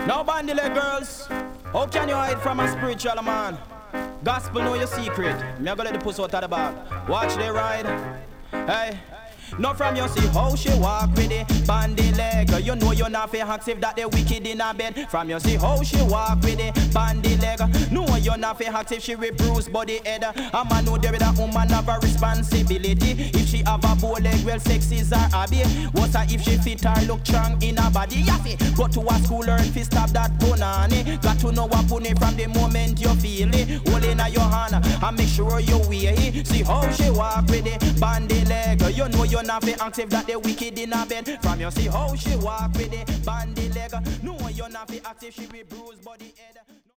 Now bandy leg girls, how can you hide from a spiritual man? Gospel know your secret. Me a go let the pussy out of the bag. Watch they ride. Hey. Now from you see how she walk with it bandy leg. You know you're not fi active that they wicked in a bed. From you see how she walk with it bandy leg. No you're not fi active, she will bruise body head. A man know there with a woman have a responsibility. If she have a bow leg, well sex is her hobby. What's her if she fit her look strong in her body? Yaffy, go to a school learn fi stop that punani. Got to know what punny from the moment you feel it. Hold in your hand and make sure you wear it. See how she walk with it bandy leg. You know you're not fi active that they wicked in a bed. From you see how she walk with it bandy leg. No you're not fi active, she will bruise.